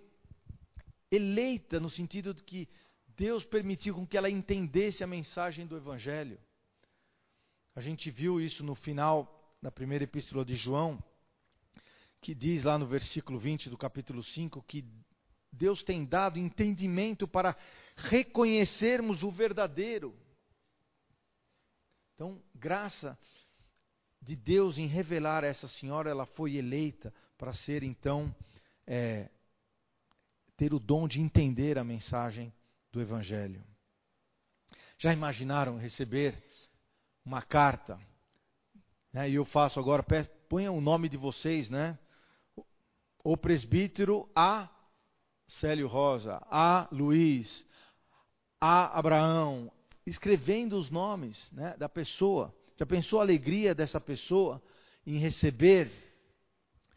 eleita no sentido de que Deus permitiu com que ela entendesse a mensagem do Evangelho. A gente viu isso no final da primeira epístola de João, que diz lá no versículo vinte do capítulo cinco, que Deus tem dado entendimento para reconhecermos o verdadeiro. Então, graça de Deus em revelar a essa senhora, ela foi eleita para ser então, é, ter o dom de entender a mensagem do Evangelho. Já imaginaram receber uma carta? Né, e eu faço agora, ponha o nome de vocês, né? O presbítero A. Célio Rosa, A. Luiz, A. Abraão, escrevendo os nomes, né, da pessoa. Já pensou a alegria dessa pessoa em receber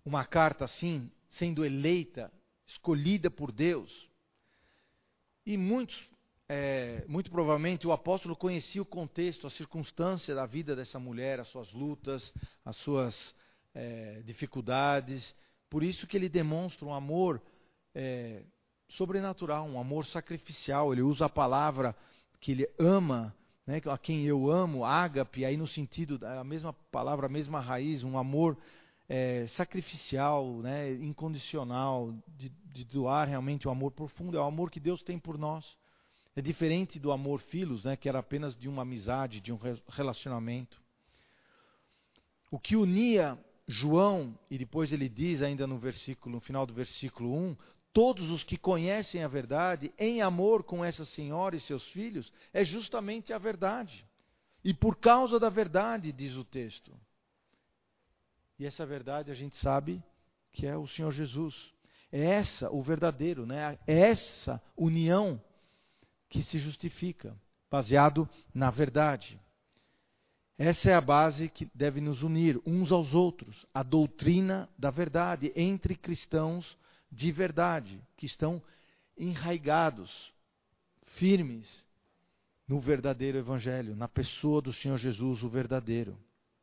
uma carta assim, sendo eleita, escolhida por Deus. E muitos, é, muito provavelmente o apóstolo conhecia o contexto, a circunstância da vida dessa mulher, as suas lutas, as suas é, dificuldades. Por isso que ele demonstra um amor é, sobrenatural, um amor sacrificial. Ele usa a palavra que ele ama, né, a quem eu amo, ágape, aí no sentido, a mesma palavra, a mesma raiz, um amor é, sacrificial, né, incondicional, de, de doar realmente um amor profundo. É o amor que Deus tem por nós. É diferente do amor filos, né, que era apenas de uma amizade, de um relacionamento. O que unia João, e depois ele diz ainda no versículo, no final do versículo um, todos os que conhecem a verdade, em amor com essa senhora e seus filhos, é justamente a verdade. E por causa da verdade, diz o texto. E essa verdade a gente sabe que é o Senhor Jesus. É essa o verdadeiro, né? É essa união que se justifica, baseado na verdade. Essa é a base que deve nos unir uns aos outros, a doutrina da verdade, entre cristãos de verdade, que estão enraigados, firmes no verdadeiro evangelho, na pessoa do Senhor Jesus, o verdadeiro.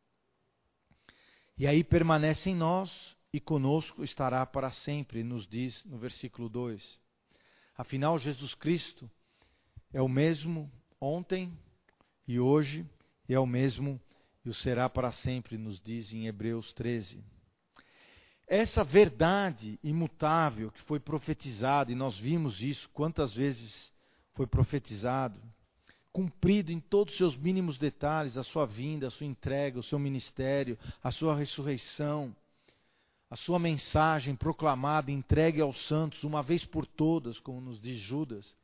E aí permanece em nós e conosco estará para sempre, nos diz no versículo dois. Afinal, Jesus Cristo é o mesmo ontem e hoje, e é o mesmo e o será para sempre, nos diz em Hebreus treze. Essa verdade imutável que foi profetizada, e nós vimos isso, quantas vezes foi profetizado, cumprido em todos os seus mínimos detalhes, a sua vinda, a sua entrega, o seu ministério, a sua ressurreição, a sua mensagem proclamada, entregue aos santos, uma vez por todas, como nos diz Judas,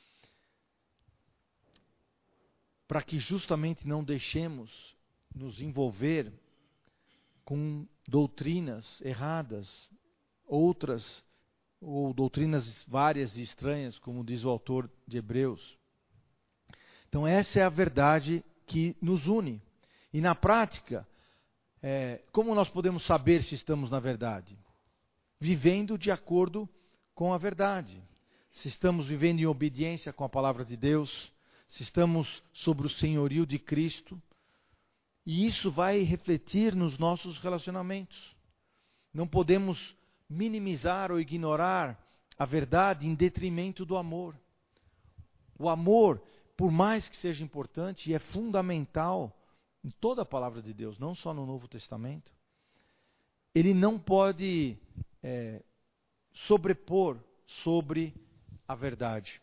para que justamente não deixemos nos envolver com doutrinas erradas, outras, ou doutrinas várias e estranhas, como diz o autor de Hebreus. Então essa é a verdade que nos une. E na prática, é, como nós podemos saber se estamos na verdade? Vivendo de acordo com a verdade. Se estamos vivendo em obediência com a palavra de Deus, se estamos sobre o senhorio de Cristo, e isso vai refletir nos nossos relacionamentos. Não podemos minimizar ou ignorar a verdade em detrimento do amor. O amor, por mais que seja importante, e é fundamental em toda a palavra de Deus, não só no Novo Testamento, ele não pode é, sobrepor sobre a verdade.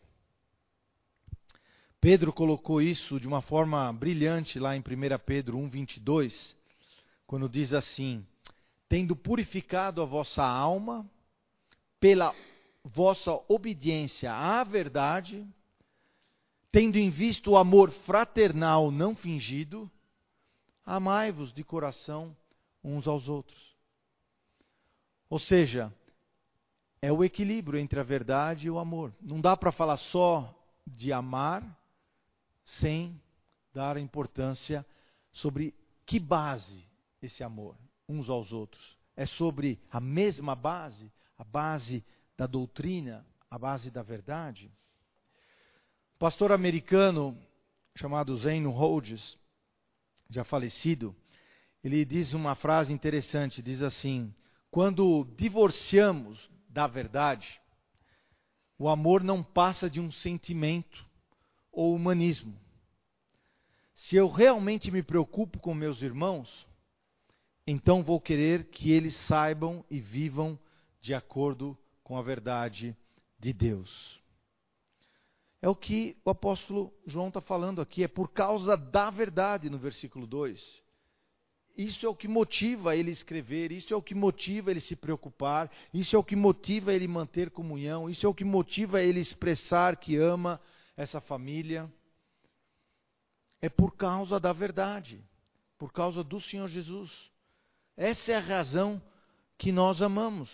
Pedro colocou isso de uma forma brilhante lá em primeira Pedro um, vinte e dois, quando diz assim: tendo purificado a vossa alma pela vossa obediência à verdade, tendo em vista o amor fraternal não fingido, amai-vos de coração uns aos outros. Ou seja, é o equilíbrio entre a verdade e o amor. Não dá para falar só de amar sem dar importância sobre que base esse amor uns aos outros. É sobre a mesma base, a base da doutrina, a base da verdade. O pastor americano chamado Zeno Rhodes, já falecido, ele diz uma frase interessante, diz assim: quando divorciamos da verdade, o amor não passa de um sentimento ou humanismo. Se eu realmente me preocupo com meus irmãos, então vou querer que eles saibam e vivam de acordo com a verdade de Deus. É o que o apóstolo João está falando aqui, é por causa da verdade no versículo dois. Isso é o que motiva ele escrever, isso é o que motiva ele se preocupar, isso é o que motiva ele manter comunhão, isso é o que motiva ele expressar que ama essa família. É por causa da verdade, por causa do Senhor Jesus. Essa é a razão que nós amamos.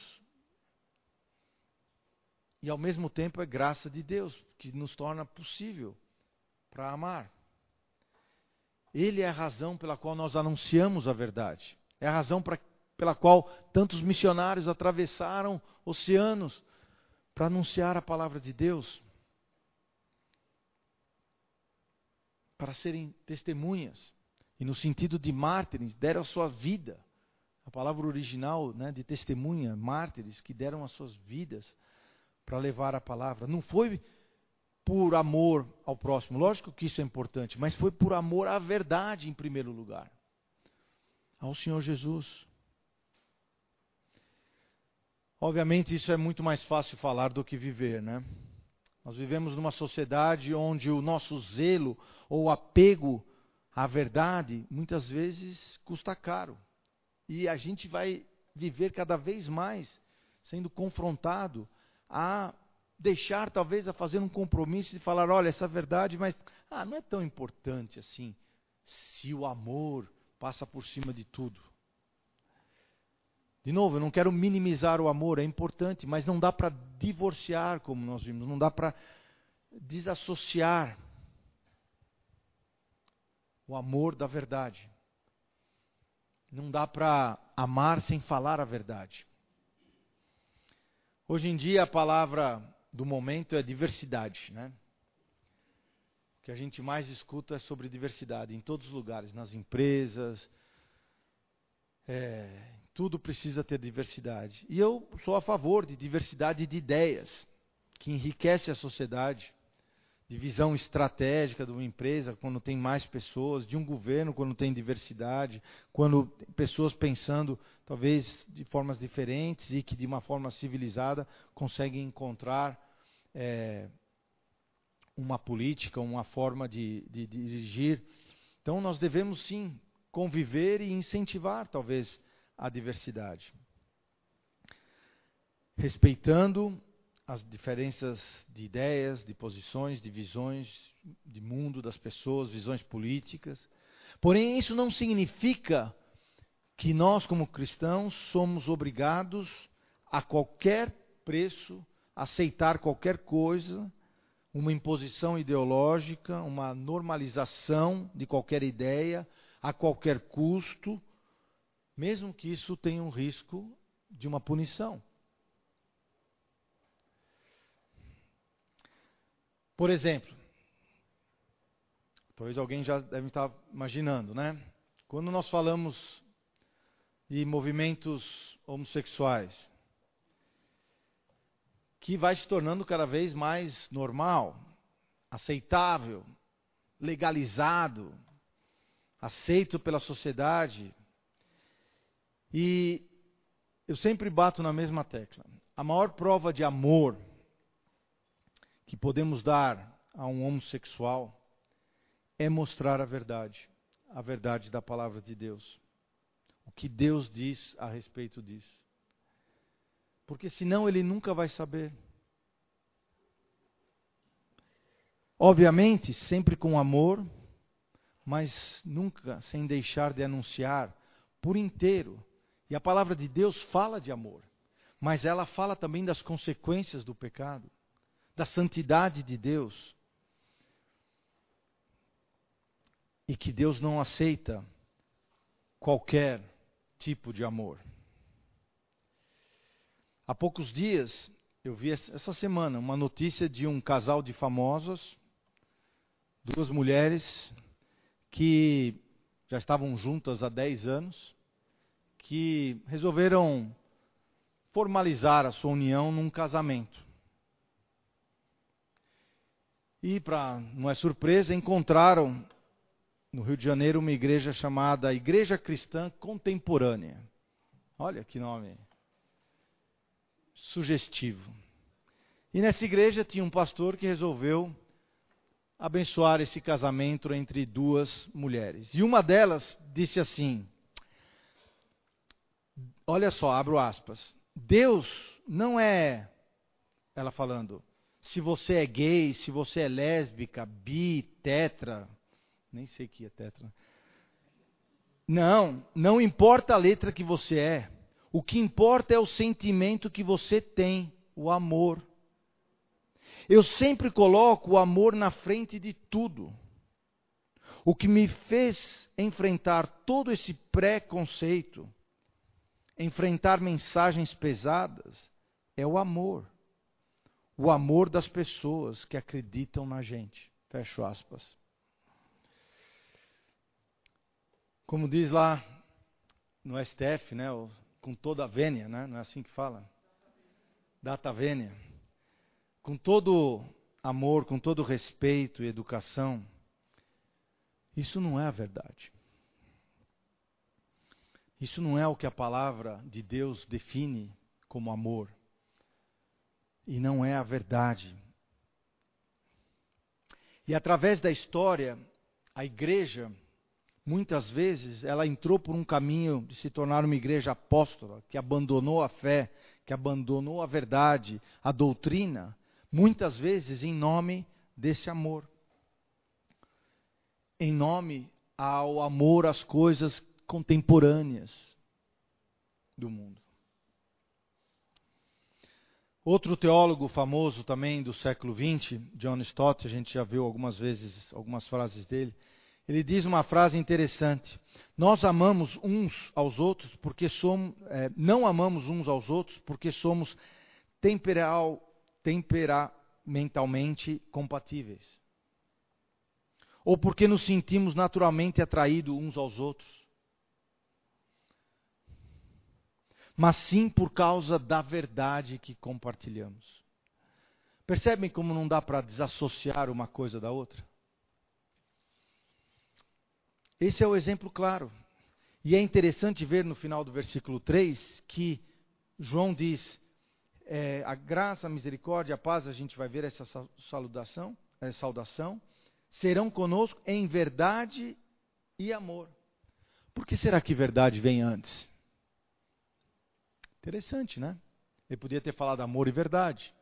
E ao mesmo tempo é graça de Deus que nos torna possível para amar. Ele é a razão pela qual nós anunciamos a verdade. É a razão pra, pela qual tantos missionários atravessaram oceanos para anunciar a palavra de Deus, para serem testemunhas, e no sentido de mártires, deram a sua vida. A palavra original, né, de testemunha, mártires, que deram as suas vidas para levar a palavra. Não foi por amor ao próximo, lógico que isso é importante, mas foi por amor à verdade em primeiro lugar, ao Senhor Jesus. Obviamente isso é muito mais fácil falar do que viver, né? Nós vivemos numa sociedade onde o nosso zelo ou apego à verdade muitas vezes custa caro. E a gente vai viver cada vez mais sendo confrontado a deixar, talvez, a fazer um compromisso de falar, olha, essa verdade, mas ah, não é tão importante assim, se o amor passa por cima de tudo. De novo, eu não quero minimizar o amor, é importante, mas não dá para divorciar, como nós vimos, não dá para desassociar o amor da verdade. Não dá para amar sem falar a verdade. Hoje em dia a palavra do momento é diversidade, né? O que a gente mais escuta é sobre diversidade em todos os lugares, nas empresas, é, tudo precisa ter diversidade. E eu sou a favor de diversidade de ideias, que enriquece a sociedade, de visão estratégica de uma empresa, quando tem mais pessoas, de um governo, quando tem diversidade, quando tem pessoas pensando, talvez, de formas diferentes e que, de uma forma civilizada, conseguem encontrar é, uma política, uma forma de, de, de dirigir. Então, nós devemos, sim, conviver e incentivar, talvez, a diversidade. Respeitando as diferenças de ideias, de posições, de visões, de mundo das pessoas, visões políticas. Porém, isso não significa que nós, como cristãos, somos obrigados a qualquer preço, aceitar qualquer coisa, uma imposição ideológica, uma normalização de qualquer ideia, a qualquer custo, mesmo que isso tenha um risco de uma punição. Por exemplo, talvez alguém já deve estar imaginando, né? Quando nós falamos de movimentos homossexuais, que vai se tornando cada vez mais normal, aceitável, legalizado, aceito pela sociedade. E eu sempre bato na mesma tecla. A maior prova de amor que podemos dar a um homossexual é mostrar a verdade, a verdade da palavra de Deus. O que Deus diz a respeito disso. Porque senão ele nunca vai saber. Obviamente, sempre com amor, mas nunca sem deixar de anunciar por inteiro. E a palavra de Deus fala de amor, mas ela fala também das consequências do pecado, da santidade de Deus. E que Deus não aceita qualquer tipo de amor. Há poucos dias, eu vi essa semana uma notícia de um casal de famosos, duas mulheres que já estavam juntas há dez anos, que resolveram formalizar a sua união num casamento. E, pra, não é surpresa, encontraram no Rio de Janeiro uma igreja chamada Igreja Cristã Contemporânea. Olha que nome sugestivo. E nessa igreja tinha um pastor que resolveu abençoar esse casamento entre duas mulheres. E uma delas disse assim, olha só, abro aspas, Deus não é, ela falando, se você é gay, se você é lésbica, bi, tetra, nem sei o que é tetra. Não, não importa a letra que você é. O que importa é o sentimento que você tem, o amor. Eu sempre coloco o amor na frente de tudo. O que me fez enfrentar todo esse preconceito enfrentar mensagens pesadas é o amor. O amor das pessoas que acreditam na gente. Fecho aspas. Como diz lá no S T F, né, com toda a vênia, né, não é assim que fala? Data vênia. Com todo amor, com todo respeito e educação, isso não é a verdade. Isso não é o que a palavra de Deus define como amor. E não é a verdade. E através da história, a igreja, muitas vezes, ela entrou por um caminho de se tornar uma igreja apóstola, que abandonou a fé, que abandonou a verdade, a doutrina, muitas vezes em nome desse amor. Em nome ao amor às coisas contemporâneas do mundo. Outro teólogo famoso também do século vinte, John Stott, a gente já viu algumas vezes algumas frases dele, ele diz uma frase interessante: nós amamos uns aos outros porque somos, é, não amamos uns aos outros porque somos temperal, temperamentalmente compatíveis. Ou porque nos sentimos naturalmente atraídos uns aos outros. Mas sim por causa da verdade que compartilhamos. Percebem como não dá para desassociar uma coisa da outra? Esse é o exemplo claro. E é interessante ver no final do versículo três que João diz, é, a graça, a misericórdia, a paz, a gente vai ver essa saudação, é, saudação, serão conosco em verdade e amor. Por que será que verdade vem antes? Interessante, né? Ele podia ter falado amor e verdade.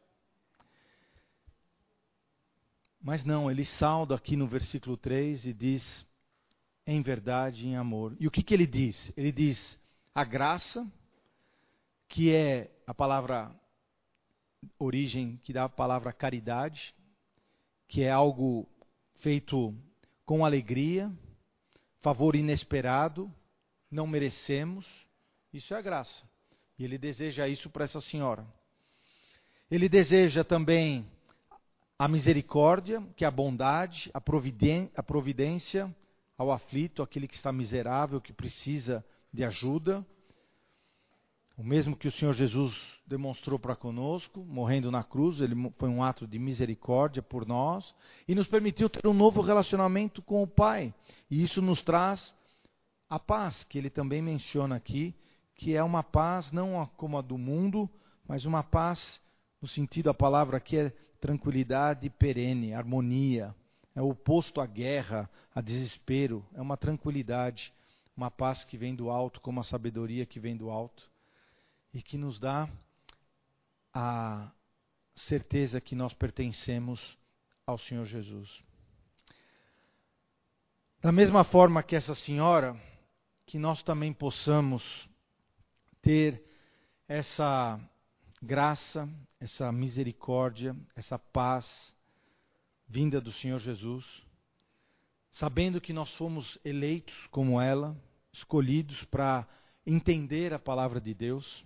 Mas não, ele sauda aqui no versículo três e diz em verdade e em amor. E o que, que ele diz? Ele diz a graça, que é a palavra origem, que dá a palavra caridade, que é algo feito com alegria, favor inesperado, não merecemos. Isso é a graça. E ele deseja isso para essa senhora. Ele deseja também a misericórdia, que é a bondade, a providência, a providência ao aflito, aquele que está miserável, que precisa de ajuda. O mesmo que o Senhor Jesus demonstrou para conosco, morrendo na cruz, ele foi um ato de misericórdia por nós e nos permitiu ter um novo relacionamento com o Pai. E isso nos traz a paz, que ele também menciona aqui, que é uma paz não como a do mundo, mas uma paz no sentido, a palavra aqui é tranquilidade perene, harmonia. É o oposto à guerra, a desespero. É uma tranquilidade, uma paz que vem do alto, como a sabedoria que vem do alto. E que nos dá a certeza que nós pertencemos ao Senhor Jesus. Da mesma forma que essa senhora, que nós também possamos ter essa graça, essa misericórdia, essa paz vinda do Senhor Jesus, sabendo que nós fomos eleitos como ela, escolhidos para entender a palavra de Deus,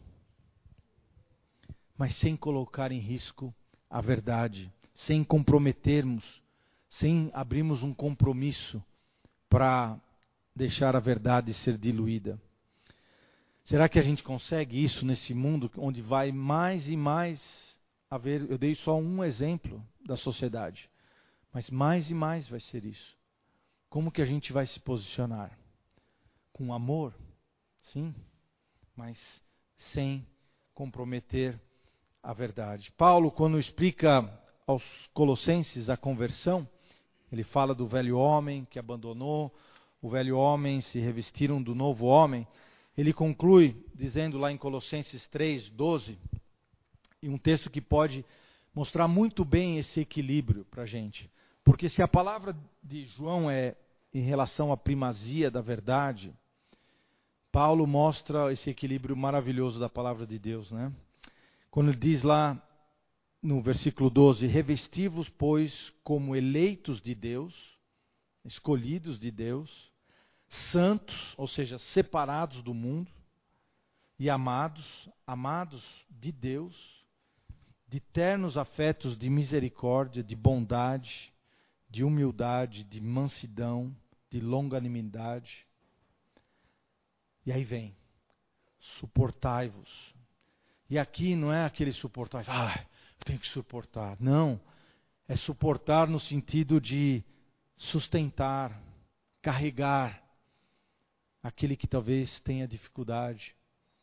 mas sem colocar em risco a verdade, sem comprometermos, sem abrirmos um compromisso para deixar a verdade ser diluída. Será que a gente consegue isso nesse mundo onde vai mais e mais haver? Eu dei só um exemplo da sociedade, mas mais e mais vai ser isso. Como que a gente vai se posicionar? Com amor, sim, mas sem comprometer a verdade. Paulo, quando explica aos Colossenses a conversão, ele fala do velho homem que abandonou, o velho homem se revestiram do novo homem. Ele conclui dizendo lá em Colossenses três, doze, e um texto que pode mostrar muito bem esse equilíbrio para a gente. Porque se a palavra de João é em relação à primazia da verdade, Paulo mostra esse equilíbrio maravilhoso da palavra de Deus, né? Quando ele diz lá no versículo doze, revesti-vos, pois, como eleitos de Deus, escolhidos de Deus, santos, ou seja, separados do mundo, e amados, amados de Deus, de ternos afetos de misericórdia, de bondade, de humildade, de mansidão, de longanimidade. E aí vem, suportai-vos. E aqui não é aquele suportar, ah, eu tenho que suportar. Não, é suportar no sentido de sustentar, carregar aquele que talvez tenha dificuldade.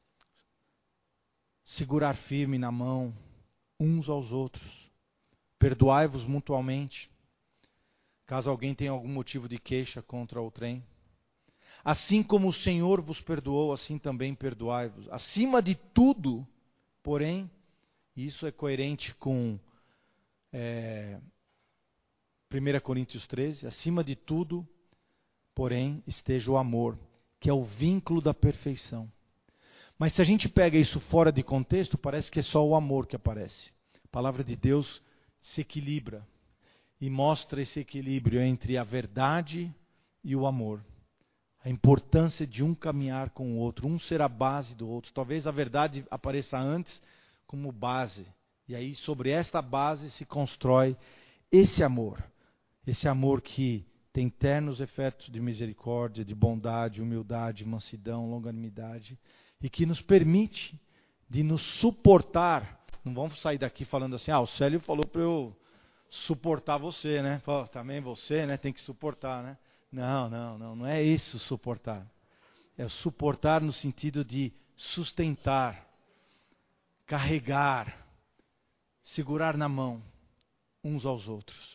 Segurar firme na mão uns aos outros. Perdoai-vos mutuamente, caso alguém tenha algum motivo de queixa contra outrem. Assim como o Senhor vos perdoou, assim também perdoai-vos. Acima de tudo, porém, isso é coerente com é, primeira Coríntios treze, acima de tudo, porém, esteja o amor, que é o vínculo da perfeição. Mas se a gente pega isso fora de contexto, parece que é só o amor que aparece. A palavra de Deus se equilibra e mostra esse equilíbrio entre a verdade e o amor. A importância de um caminhar com o outro, um ser a base do outro. Talvez a verdade apareça antes como base. E aí sobre esta base se constrói esse amor. Esse amor que tem ternos efeitos de misericórdia, de bondade, humildade, mansidão, longanimidade. E que nos permite de nos suportar. Não vamos sair daqui falando assim, ah, o Célio falou para eu suportar você, né? Pô, também você, né? Tem que suportar, né? Não, não, não, não é isso suportar. É suportar no sentido de sustentar, carregar, segurar na mão uns aos outros.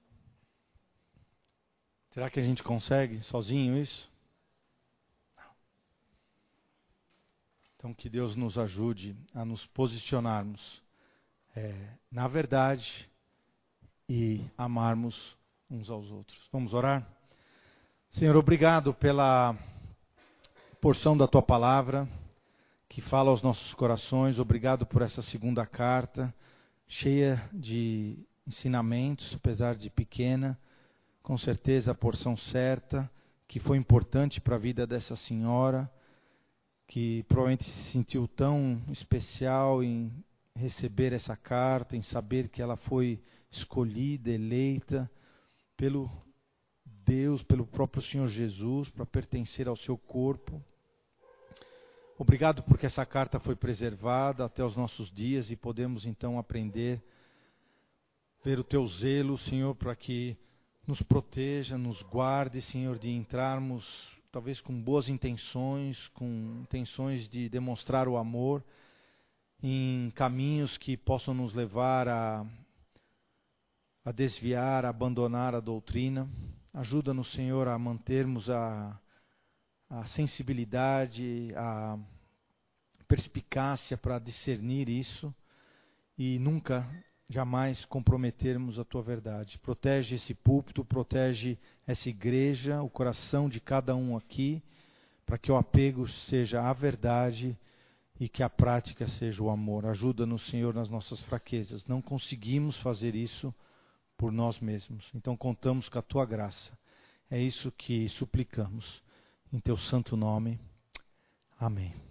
Será que a gente consegue sozinho isso? Não. Então que Deus nos ajude a nos posicionarmos é, na verdade e amarmos uns aos outros. Vamos orar? Senhor, obrigado pela porção da Tua palavra que fala aos nossos corações. Obrigado por essa segunda carta, cheia de ensinamentos, apesar de pequena. Com certeza a porção certa, que foi importante para a vida dessa senhora, que provavelmente se sentiu tão especial em receber essa carta, em saber que ela foi escolhida, eleita pelo Deus, pelo próprio Senhor Jesus, para pertencer ao seu corpo. Obrigado porque essa carta foi preservada até os nossos dias e podemos então aprender, ver o teu zelo, Senhor, para que nos proteja, nos guarde, Senhor, de entrarmos talvez com boas intenções, com intenções de demonstrar o amor, em caminhos que possam nos levar a, a desviar, a abandonar a doutrina. Ajuda-nos, Senhor, a mantermos a, a sensibilidade, a perspicácia para discernir isso e nunca, jamais comprometermos a Tua verdade. Protege esse púlpito, protege essa igreja, o coração de cada um aqui, para que o apego seja a verdade e que a prática seja o amor. Ajuda-nos, Senhor, nas nossas fraquezas. Não conseguimos fazer isso por nós mesmos. Então contamos com a Tua graça. É isso que suplicamos. Em Teu santo nome. Amém.